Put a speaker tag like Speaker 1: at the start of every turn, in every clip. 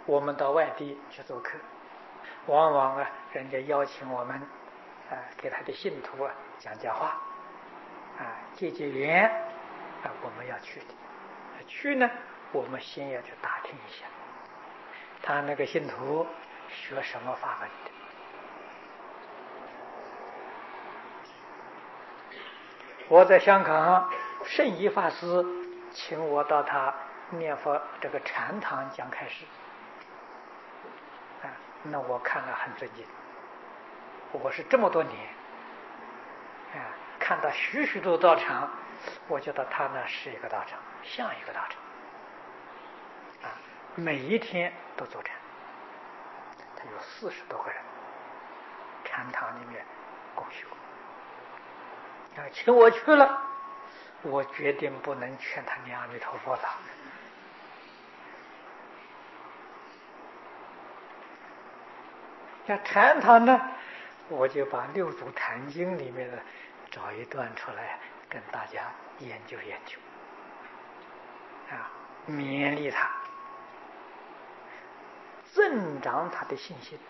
Speaker 1: 我们到外地去做客，往往人家邀请我们给他的信徒讲讲话，结缘，我们要去的。去呢，我们先要去打听一下，他那个信徒学什么法门的。我在香港，圣依法师请我到他念佛这个禅堂讲开示，那我看了很尊敬。我是这么多年，看到许许多道场，我觉得他呢是一个道场，像一个道场，每一天都做禅，他有40多个人，禅堂里面共修。请我去了，我决定不能劝他念阿弥陀佛了。像禅堂呢，我就把六祖坛经里面的找一段出来跟大家研究研究，勉励他，增长他的信心，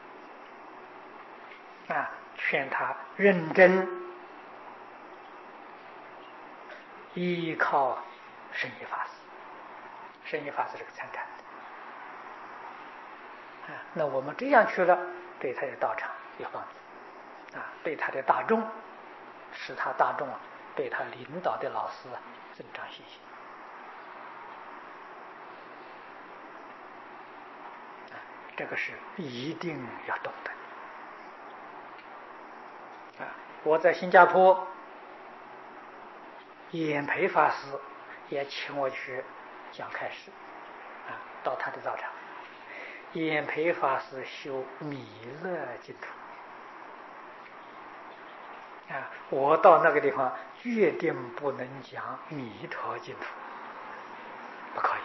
Speaker 1: 劝他认真依靠圣依法师。圣依法师是个参禅的，那我们这样去了，对他的道场有帮助，对他的大众，使他大众对他领导的老师增长信心。这个是一定要懂的。我在新加坡，演培法师也请我去讲开示，到他的道场。演培法师修弥勒净土，我到那个地方决定不能讲弥陀净土，不可以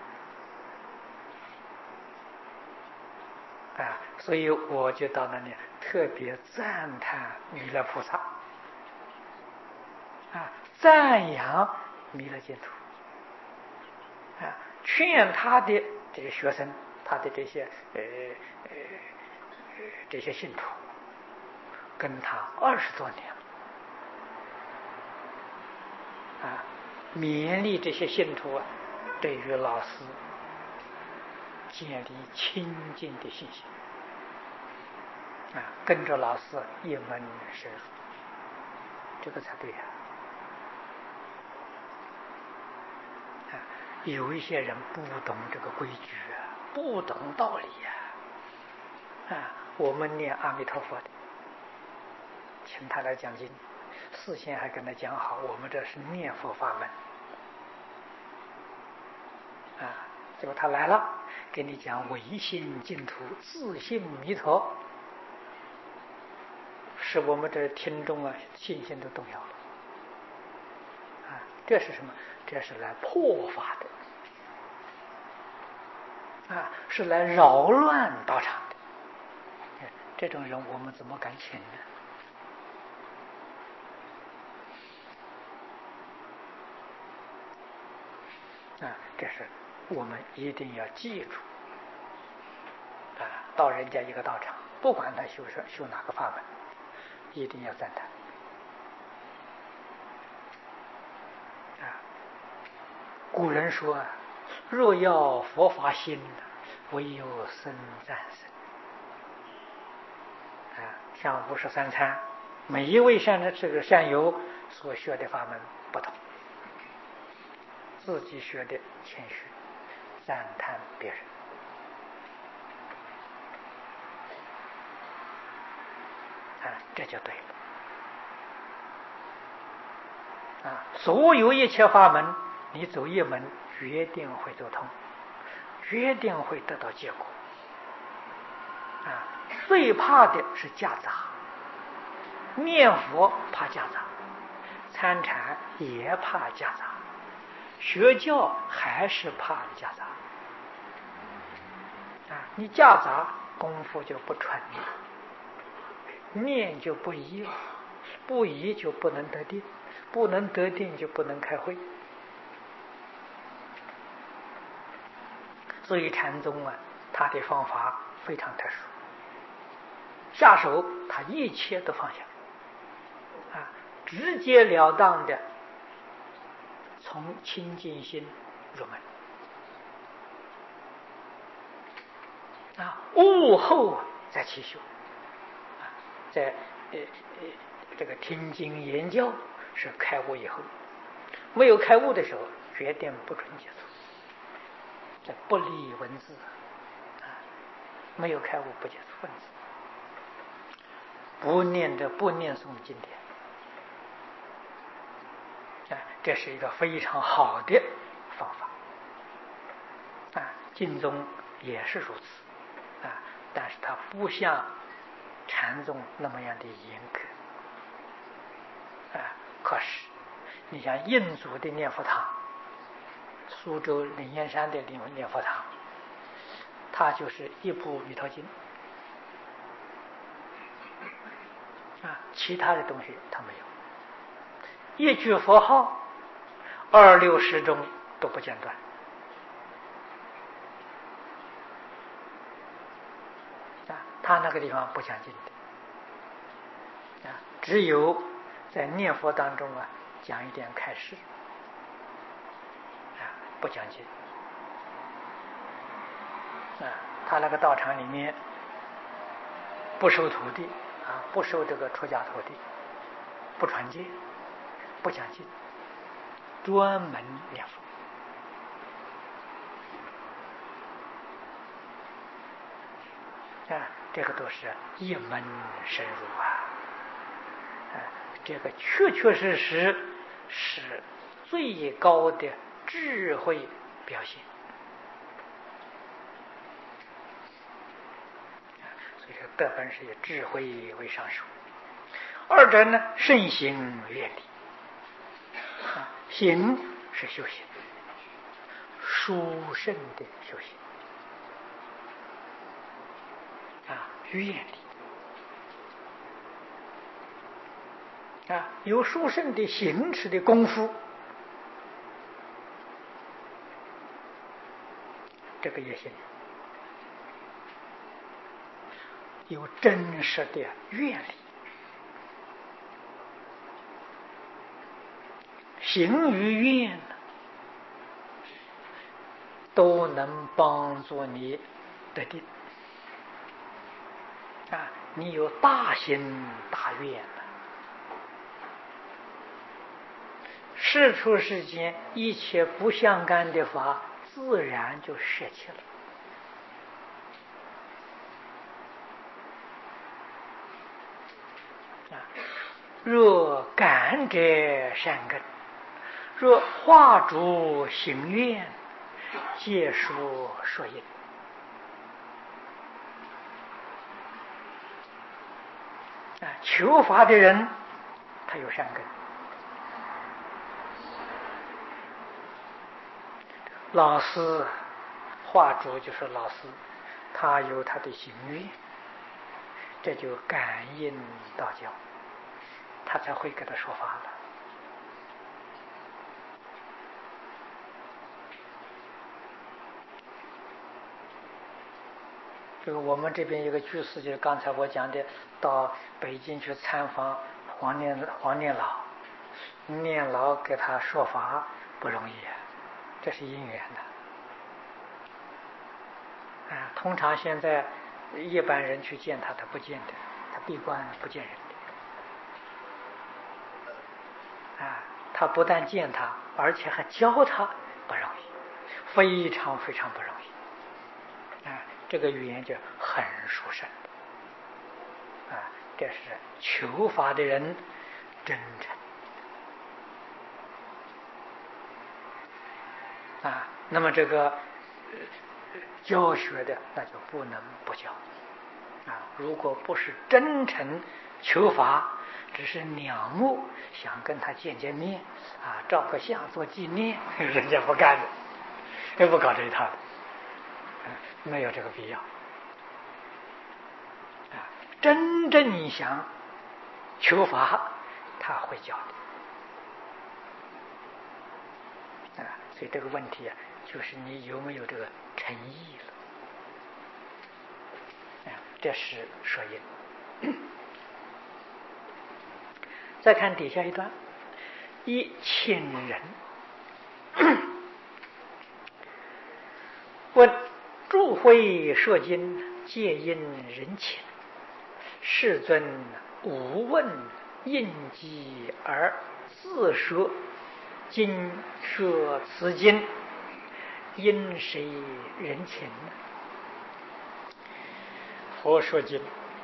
Speaker 1: 的。所以我就到那里特别赞叹弥勒菩萨，赞扬弥勒净土，劝他的这个学生，他的这些信徒，跟他20多年了，勉励这些信徒对于老师建立亲近的信心，跟着老师一门深入，这个才对呀。有一些人不懂这个规矩，不懂道理呀，我们念阿弥陀佛的，请他来讲经，事先还跟他讲好，我们这是念佛法门，结果他来了，给你讲唯心净土，自性弥陀，使我们这听众信心都动摇了，这是什么？这是来破法的，是来扰乱道场的。这种人我们怎么敢请呢？这是我们一定要记住。到人家一个道场，不管他修哪个法门，一定要赞叹。古人说，若要佛法心，唯有僧赞僧。像53参，每一位这个善友所学的法门不同，自己学的谦虚，赞叹别人，这就对了。所有一切法门，你走一门，决定会走通，决定会得到结果。最怕的是夹杂，念佛怕夹杂，参禅也怕夹杂，学教还是怕夹杂。你夹杂，功夫就不纯了，念就不一了，不一就不能得定，不能得定就不能开慧。所以禅宗他的方法非常特殊，下手他一切都放下，直截了当的从清净心入门，悟后再起修，在这个听经研教是开悟以后，没有开悟的时候，决定不准接触，这不离文字，没有开悟不接触文字，不念诵经典，这是一个非常好的方法，经宗也是如此，但是它不像禅宗那么样的严格，可是你像印祖的念佛堂，苏州灵岩山的念佛堂，它就是一部《弥陀经》，其他的东西它没有，一句佛号26时中都不间断，他那个地方不讲经的，只有在念佛当中讲一点开示，不讲经，他那个道场里面不收徒弟，不收这个出家徒弟，不传戒，不讲经，专门念佛。这个都是一门深入这个确确实实是最高的智慧表现。所以说德本是以智慧为上首，二者呢慎行远离，行是修行，殊胜的修行，远离有殊胜的行持的功夫，这个也行，有真实的愿力，行与愿都能帮助你得定，你有大行大愿了，世出世间一切不相干的法自然就舍弃了。若感者善根，若化诸行愿，皆属说因。求法的人他有善根，老师化诸就是老师，他有他的行愿，这就感应道教，他才会给他说法了。这个我们这边有个居士，就是刚才我讲的，到北京去参访黄念老，念老给他说法不容易，这是因缘的。通常现在一般人去见他，他不见的，他闭关不见人的。他不但见他，而且还教他，不容易，非常非常不容易。这个语言就很殊胜，这是求法的人真诚。那么这个教学的那就不能不教。如果不是真诚求法，只是仰慕想跟他见见面，照个相做纪念，人家不干的，也不搞这一套的，没有这个必要。真正想求法，他会教的。所以这个问题就是你有没有这个诚意了。 这是摄因。再看底下一段，一亲人问诸会摄经，皆因人情，世尊无问应机而自摄，今摄此经，因谁人情呢？佛说经，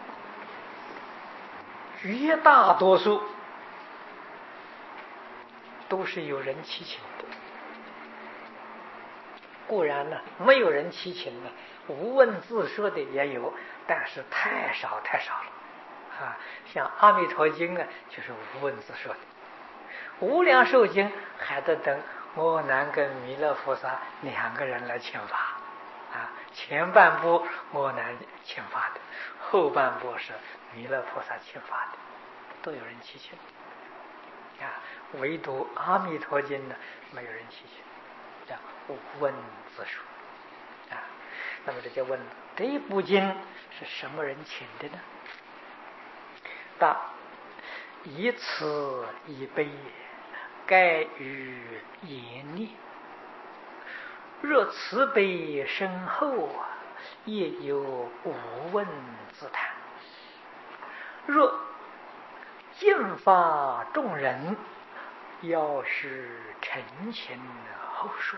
Speaker 1: 绝大多数都是有人祈请的。固然呢，没有人祈请呢，无问自摄的也有，但是太少太少了啊！像《阿弥陀经》啊，就是无问自摄的。无量寿经还得等阿难跟弥勒菩萨两个人来请法啊，前半部阿难请法的，后半部是弥勒菩萨请法的，都有人祈请啊。唯独《阿弥陀经》呢，没有人祈请。无问自说啊，那么这就问了，这一部经是什么人请的呢？答：以此以悲，盖于言念。若慈悲深厚，也有无问自谈；若尽发众人，要须陈情后述。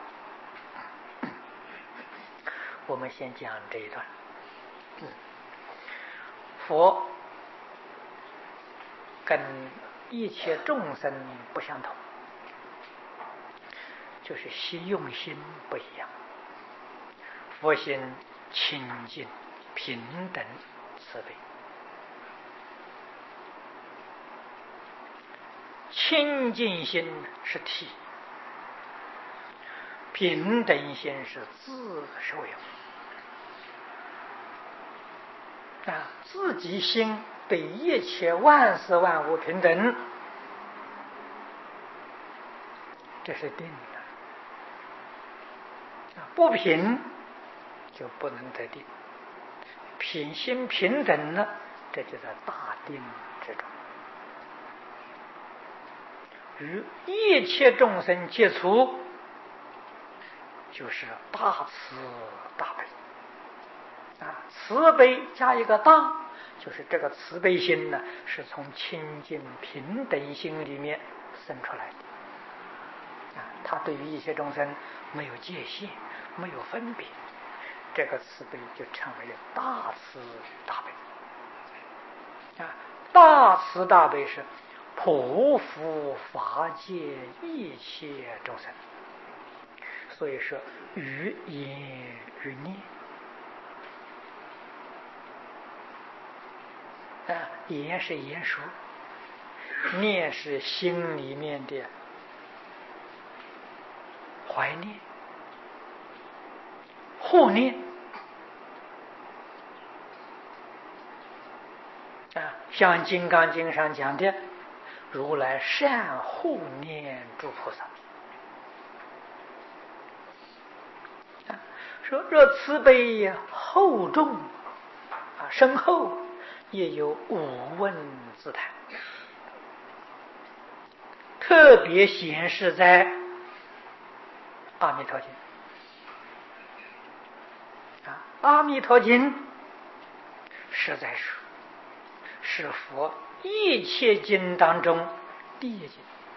Speaker 1: 我们先讲这一段。佛跟一切众生不相同，就是用心不一样。佛心清净平等慈悲，清净心是体，平等心是自受有啊，自己心对一切万事万物平等，这是定的。不平就不能得定，品心平等呢，这就在大定之中，与一切众生接触，就是大慈大悲啊，慈悲加一个大，就是这个慈悲心呢，是从清净平等心里面生出来的啊。他对于一切众生没有界限，没有分别，这个慈悲就成为了大慈大悲啊。大慈大悲是普福法界一切众生，所以说于言于念啊，言是言说，念是心里面的怀念、护念啊，像《金刚经》上讲的，如来善护念诸菩萨啊，说若慈悲厚重啊深厚，也有无问自谈，特别显示在《阿弥陀经》啊，《阿弥陀经》实在是佛一切经当中第一经。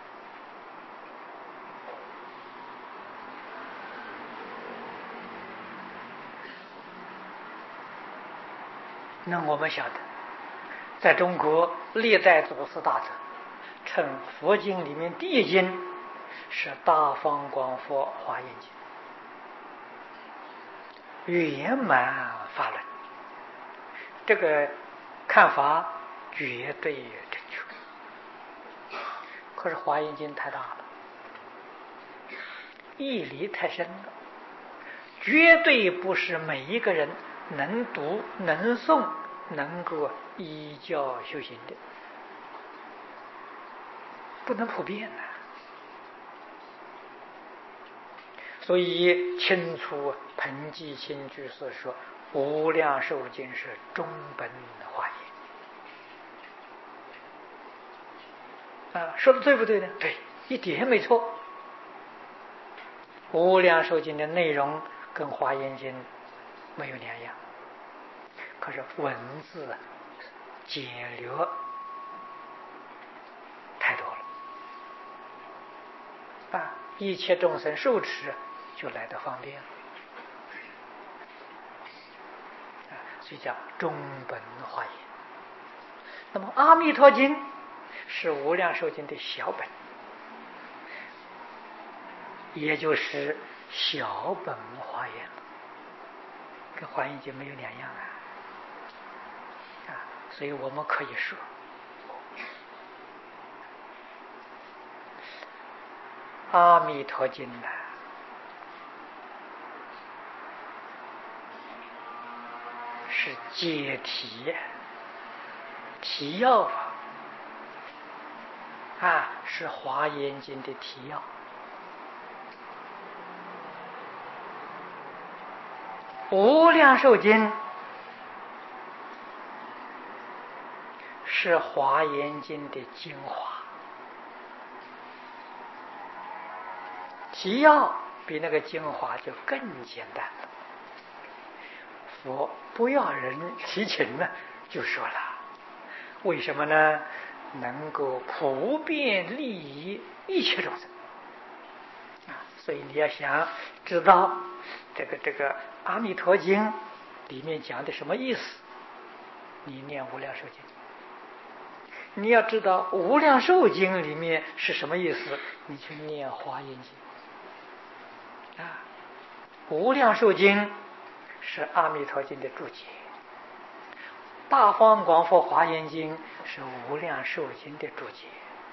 Speaker 1: 那我们晓得，在中国历代祖师大德称佛经里面第一经是《大方广佛华严经》，圆满法轮，这个看法绝对正确。可是《华严经》太大了，义理太深了，绝对不是每一个人能读能诵能够依教修行的，不能普遍的。所以清楚彭济清居士说， 无量寿经是中本华严说的对不对呢？对，一点没错。无量寿经的内容跟华严经没有两样，可是文字简略太多了一切众生受持就来得方便所以叫中本华严。那么阿弥陀经是无量寿经的小本，也就是小本华严了，跟华严经没有两样所以我们可以说阿弥陀经是解题提要是华严经的提要。无量寿经是华严经的精华，提要比那个精华就更简单了。佛不要人提请呢，就说了，为什么呢？能够普遍利益一切众生所以你要想知道这个阿弥陀经里面讲的什么意思，你念无量寿经。你要知道无量寿经里面是什么意思，你去念华严经无量寿经是阿弥陀经的注解，大方广佛华严经是无量寿经的注解。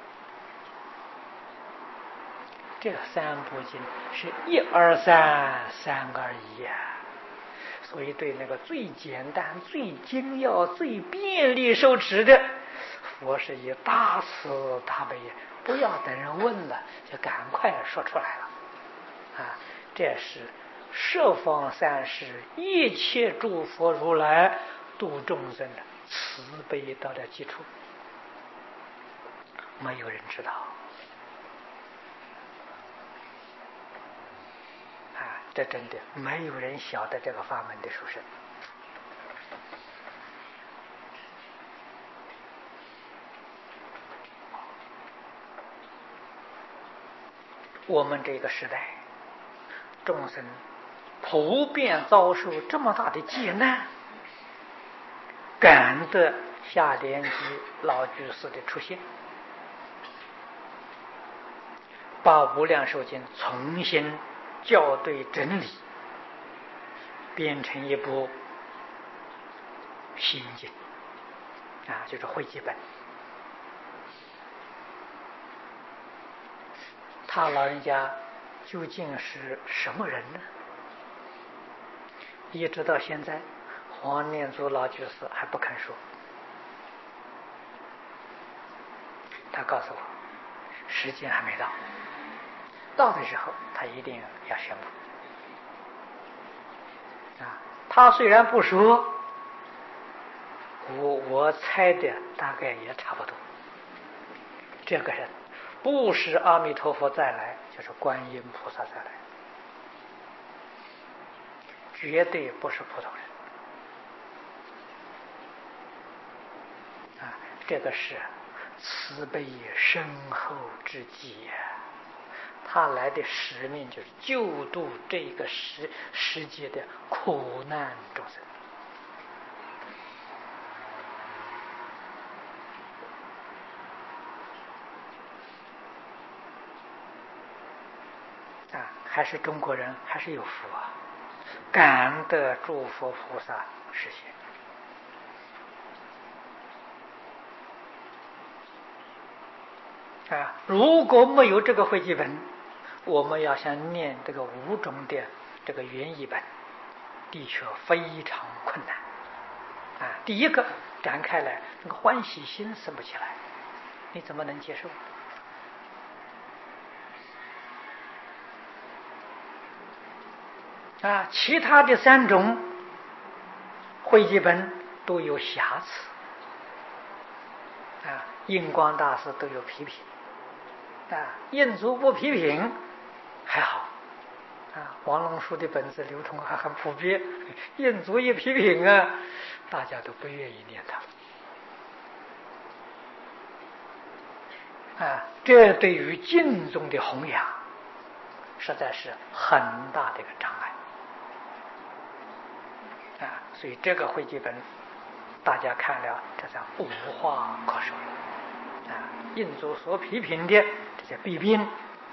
Speaker 1: 这三部经是一而三，三而一所以对那个最简单、最精要、最便利受持的，佛是以大慈大悲，不要等人问了，就赶快说出来了这是十方三世一切诸佛如来度众生的慈悲道的基础，没有人知道这真的没有人晓得这个法门的殊胜我们这个时代众生普遍遭受这么大的劫难，感得下莲居老居士的出现，把无量寿经重新校对整理，编成一部心经就是汇集本。他老人家究竟是什么人呢？一直到现在黄念祖老居士还不肯说。他告诉我时间还没到，到的时候他一定要宣布他虽然不说，我猜的大概也差不多。这个人不是阿弥陀佛再来，就是观音菩萨再来，绝对不是普通人这个是慈悲深厚之极他来的使命就是救度这个世界的苦难众生还是中国人还是有福感得诸佛菩萨实现如果没有这个汇集本，我们要想念这个五种的这个原译本，的确非常困难第一个展开来，那个欢喜心生不起来，你怎么能接受其他的三种汇集本都有瑕疵印光大师都有批评印祖不批评还好王龙书的本子流通还很普遍，印祖一批评大家都不愿意念它这对于经宗的弘扬实在是很大的一个障碍所以这个汇集本大家看了这叫无话可说印祖所批评的这些弊病，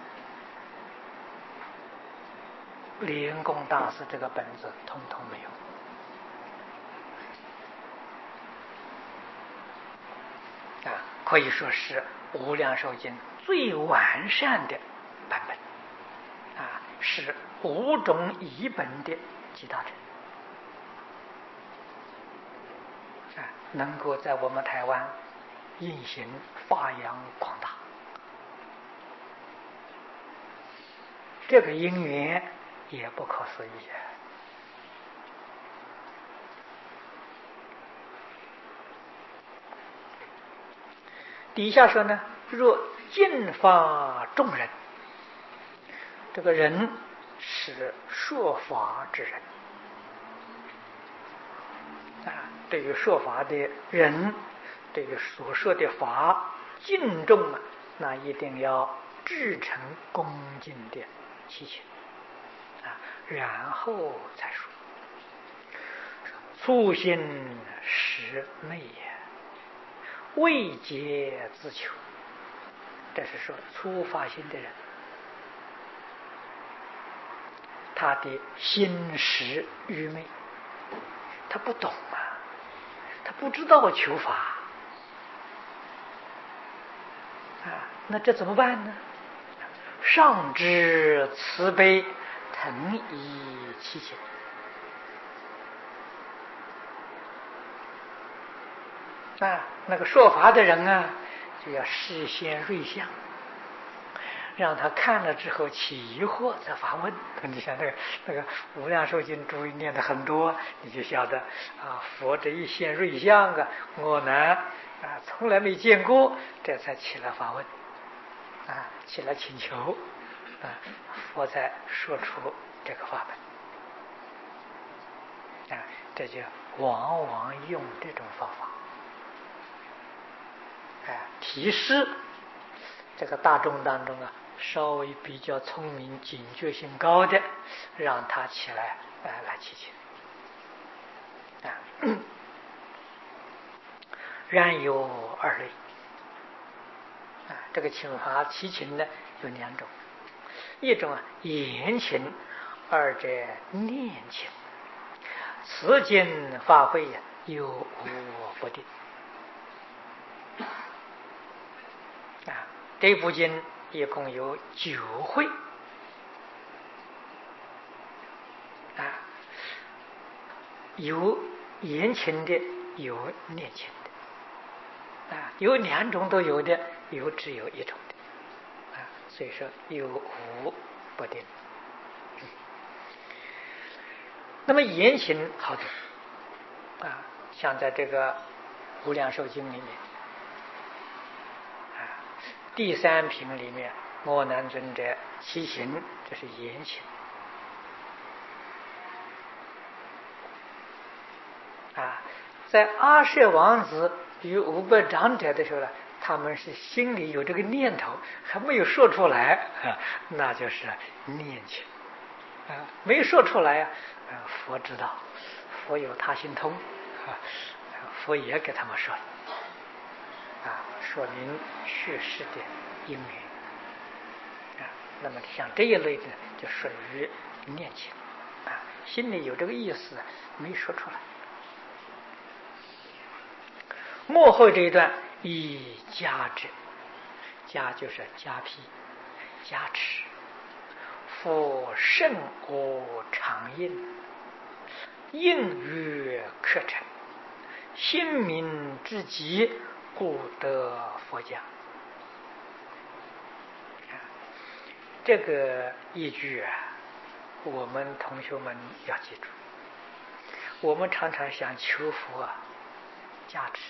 Speaker 1: 莲公大师这个本子通通没有可以说是无量寿经最完善的版本是5种译本的集大成能够在我们台湾运行发扬光大，这个因缘也不可思议底下说呢，若尽发众人，这个人是说法之人对于说法的人，对于所说的法敬重那一定要至诚恭敬的祈请然后才说粗心实昧也，未竭自求。这是说初发心的人，他的心识愚昧，他不懂他不知道求法那这怎么办呢？上知慈悲，诚以祈请那个说法的人就要事先瑞相，让他看了之后起疑惑再发问。你像那个无量寿经注意念的很多，你就晓得佛这一现瑞相我呢从来没见过，这才起来发问起来请求佛才说出这个法本这就往往用这种方法提示这个大众当中稍微比较聪明警觉性高的，让他起来来祈请然有二类这个请法祈请呢有2种，一种言请，二者念请。此经法会有无不定这部经一共有9会有言请的，有念请的有2种都有的，只有1种的所以说有无不定那么言请好懂像在这个无量寿经里面第3品里面，莫难尊者祈请，这是言请在阿舍王子与500长者的时候他们是心里有这个念头，还没有说出来那就是念请没说出来佛知道，佛有他心通佛也给他们说了说明去世的因缘那么像这一类的就属于念请心里有这个意思没说出来。末后这一段以加之，加就是加披加持，复甚恶常应，应于课程，心明之极，故得佛讲这个一句我们同学们要记住， 我们常常想求佛加持，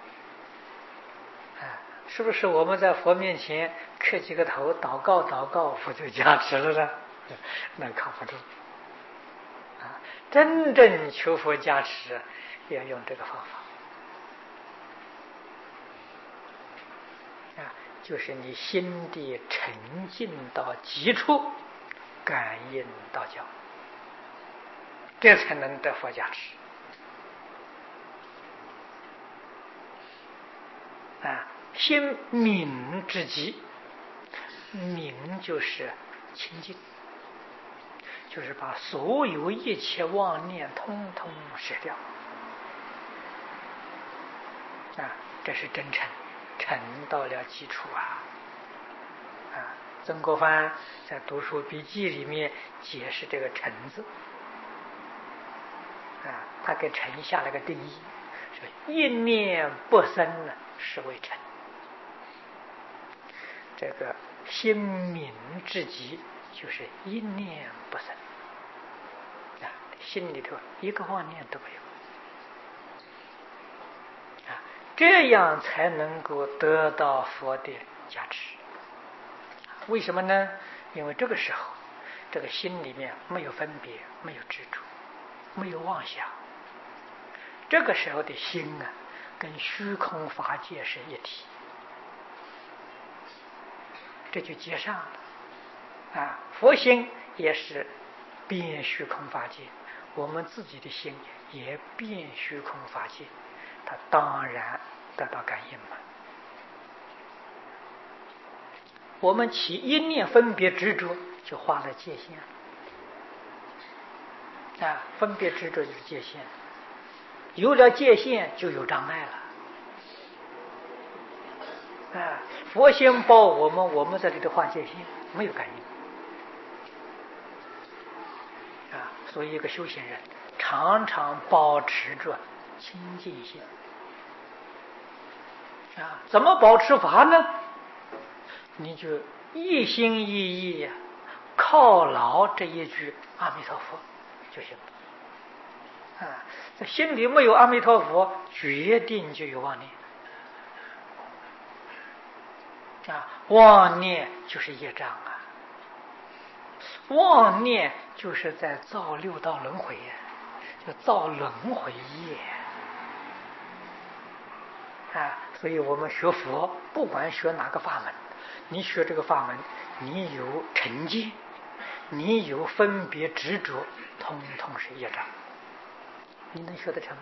Speaker 1: 是不是我们在佛面前磕几个头，祷告，佛就加持了呢？那靠不住。真正求佛加持，要用这个方法。就是你心地沉静到极处，感应道交，这才能得佛加持。心明之极，明就是清净，就是把所有一切妄念通通舍掉。这是真诚，沉到了基础曾国藩在读书笔记里面解释这个沉字，他给沉下了个定义，说一念不生是为沉。这个心明至极，就是一念不生，心里头一个妄念都没有，这样才能够得到佛的加持。为什么呢？因为这个时候，这个心里面没有分别，没有执着，没有妄想。这个时候的心跟虚空法界是一体，这就接上了。佛心也是遍虚空法界，我们自己的心也遍虚空法界，它当然得到感应嘛。我们起一念分别执着，就画了界限分别执着就是界限，有了界限就有障碍了。佛先报我们这里的画界限，没有感应所以一个修行人常常保持着清净心怎么保持法呢？你就一心一意犒劳这一句阿弥陀佛就行了。这心里没有阿弥陀佛，决定就有妄念妄念就是业障妄念就是在造六道轮回就造轮回业所以我们学佛，不管学哪个法门，你学这个法门，你有成见，你有分别执着，通通是业障，你能学得成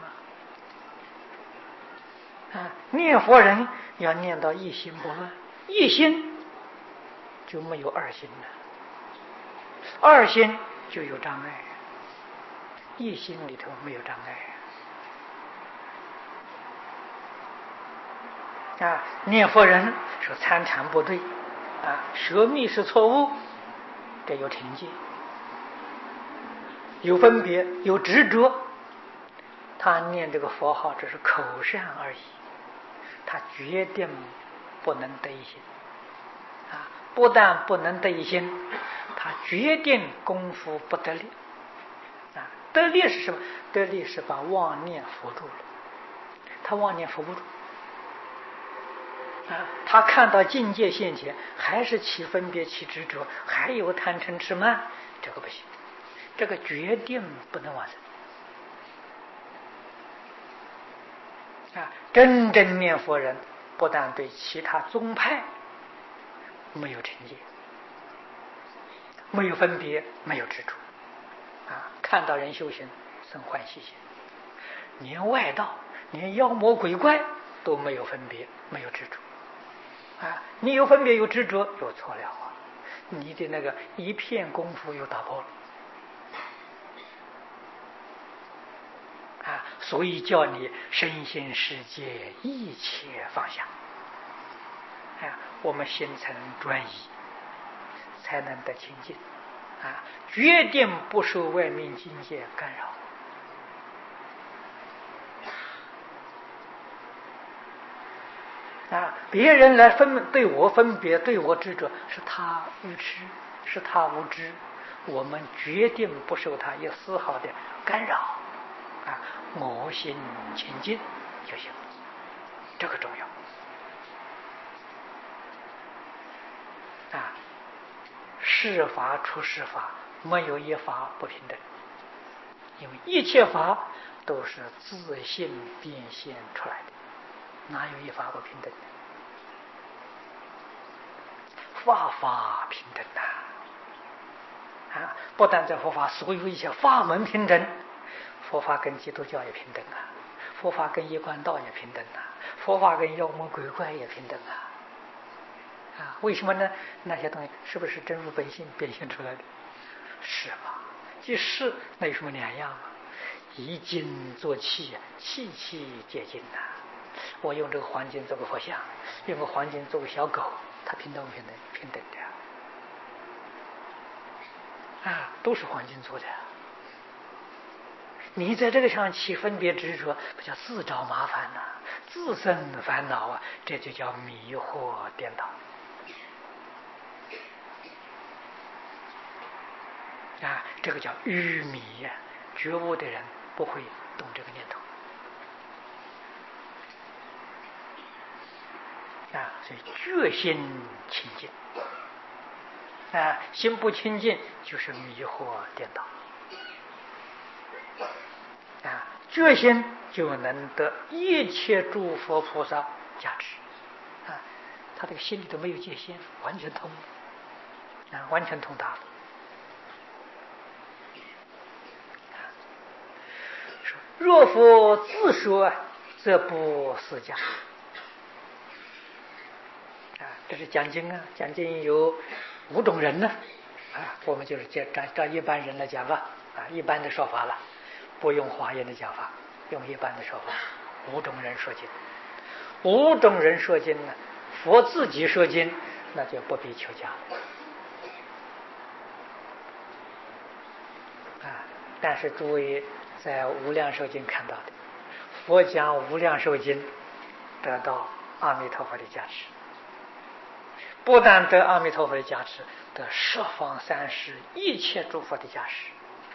Speaker 1: 吗？念佛人要念到一心不乱，一心就没有二心了，二心就有障碍，一心里头没有障碍念佛人说参禅不对学密是错误，这有成见，有分别，有执着，他念这个佛号只是口善而已，他决定不能得一心不但不能得一心，他决定功夫不得力得力是什么？得力是把妄念扶住了，他妄念扶不住他看到境界现前，还是起分别起执着，还有贪嗔痴慢，这个不行，这个决定不能完成真正念佛人不但对其他宗派没有成见，没有分别，没有执着看到人修行生欢喜心，连外道连妖魔鬼怪都没有分别，没有执着你有分别有执着有错了你的那个一片功夫又打破了所以叫你身心世界一切放下我们心诚专一才能得清净决定不受外面境界干扰别人来对我分别，对我执着，是他愚痴，是他无知，我们决定不受他一丝毫的干扰啊，我心清净就行，这个重要啊。是法出是法，没有一法不平等，因为一切法都是自性变现出来的，哪有一法不平等的？法法平等呐！啊，不但在佛法，所有一切法门平等，佛法跟基督教也平等啊，佛法跟一贯道也平等啊，佛法跟妖魔鬼怪也平等啊！啊，为什么呢？那些东西是不是真如本性变现出来的？是吧？即是，那有什么两样啊？以金做器，器器皆金呐。我用这个黄金做个佛像，用个黄金做个小狗，它平等不平等？平等的啊，都是黄金做的。你在这个上起分别执着，不叫自找麻烦呐，自生烦恼啊，这就叫迷惑颠倒。啊，这个叫愚迷呀！觉悟的人不会动这个念头啊，所以觉心清净啊，心不清净就是迷惑颠倒啊，觉心就能得一切诸佛菩萨加持啊，他这个心里头没有界限，完全通啊，完全通达了。若佛自说，则不思讲。啊，这是讲经啊，讲经有5种人呢。啊，我们就是照一般人来讲吧。啊，一般的说法了，不用华严的讲法，用一般的说法。5种人说经，5种人说经呢，佛自己说经，那就不必求讲啊。但是诸位在无量寿经看到的，佛讲无量寿经，得到阿弥陀佛的加持，不但得阿弥陀佛的加持，得十方三世一切诸佛的加持。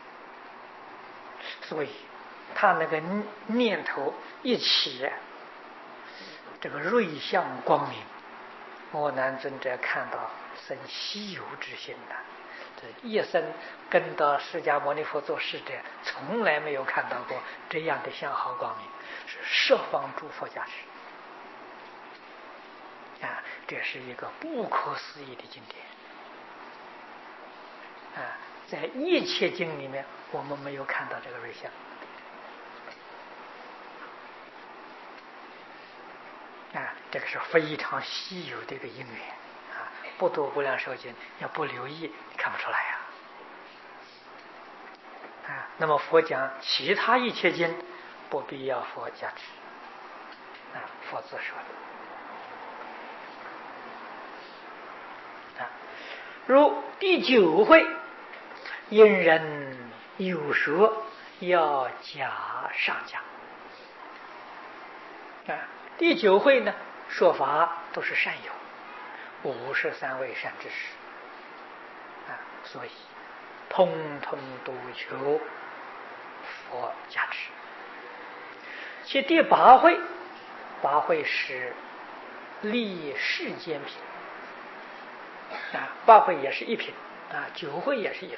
Speaker 1: 所以他那个念头一起，这个瑞相光明，阿难尊者看到生稀有之心呐。这一生跟到释迦牟尼佛做侍者，从来没有看到过这样的相好光明，是十方诸佛加持啊！这是一个不可思议的经典啊！在一切经里面，我们没有看到这个瑞相啊！这个是非常稀有的一个因缘啊！不读无量寿经，要不留意，看不出来呀。啊，那么佛讲其他一切经，不必要佛加持啊，佛自说的啊。如第9会，因人有说，要加上讲啊。第9会呢，说法都是善友，53位善知识啊，所以通通都求佛加持。其第8会，8会是立世间品啊，8会也是一品啊，9会也是一品。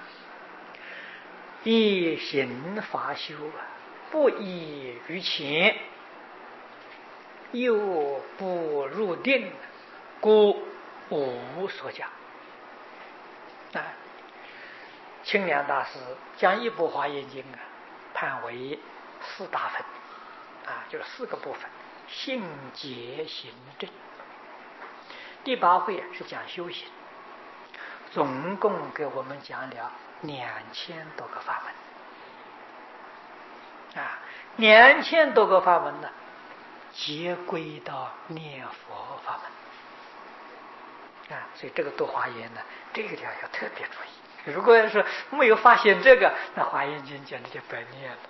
Speaker 1: 以行法修啊，不依于前，又不入定，故无所讲啊。清凉大师将一部华严经啊判为4大分啊，就是4个部分：性解行证。第8会是讲修行，总共给我们讲了2000多个法门啊，2000多个法门呢，皆归到念佛法门啊，所以这个读华严呢，这个地方要特别注意。如果要是没有发现这个，那华严经简直就白念了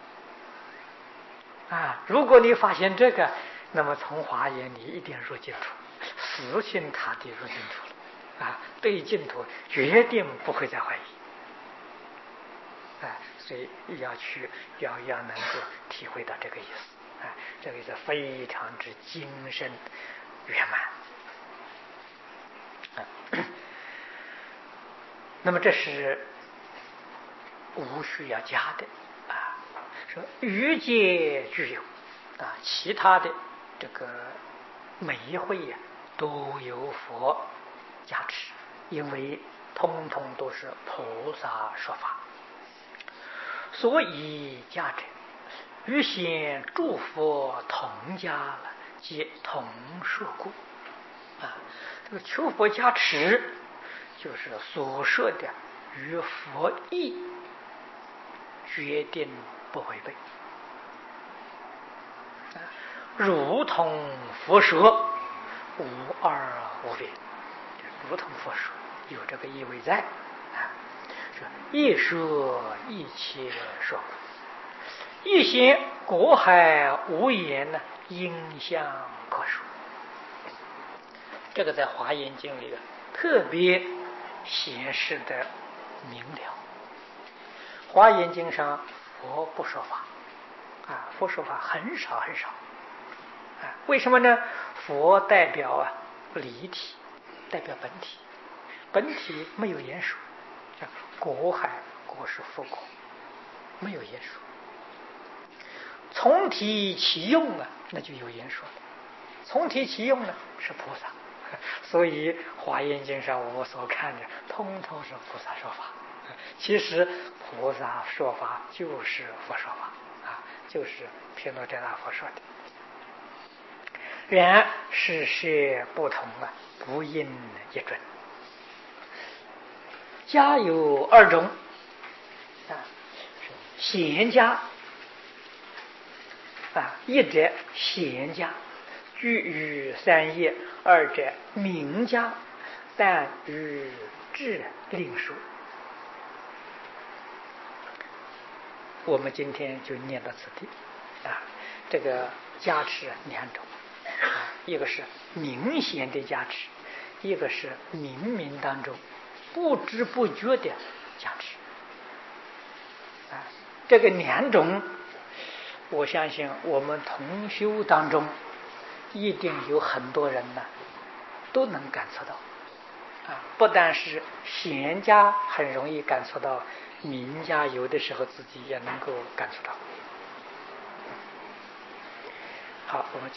Speaker 1: 啊！如果你发现这个，那么从华严你一定入净土，死心塌地入净土了啊！对净土决定不会再怀疑啊！ 所以要能够体会到这个意思，这个意思非常之精深圆满。那么这是无需要加的说欲界具有其他的这个每一会都有佛加持，因为通通都是菩萨说法，所以加者与先诸佛同加了，即同说故这个求佛加持，就是所说的与佛意决定不违背如同佛说，无二无别，如同佛说，有这个意味在说一说一切说，一心果海无言呢，应相可说。这个在华严经里特别显示的明了。华严经上佛不说法佛说法很少很少为什么呢？佛代表离体，代表本体，本体没有言说果海果是佛果，没有言说。从体其用那就有言说了。从体其用呢是菩萨，所以华严经上我们所看的通通是菩萨说法。其实菩萨说法就是佛说法就是毗卢遮那佛说的。然事实不同不应一准。家有二种贤家一者贤家，居于三业；二者名家，但与智另殊。我们今天就念到此地这个加持两种一个是明显的加持，一个是冥冥当中不知不觉的加持这个两种我相信我们同修当中一定有很多人都能感受到不但是贤家很容易感受到，名家有的时候自己也能够感受到。好，我们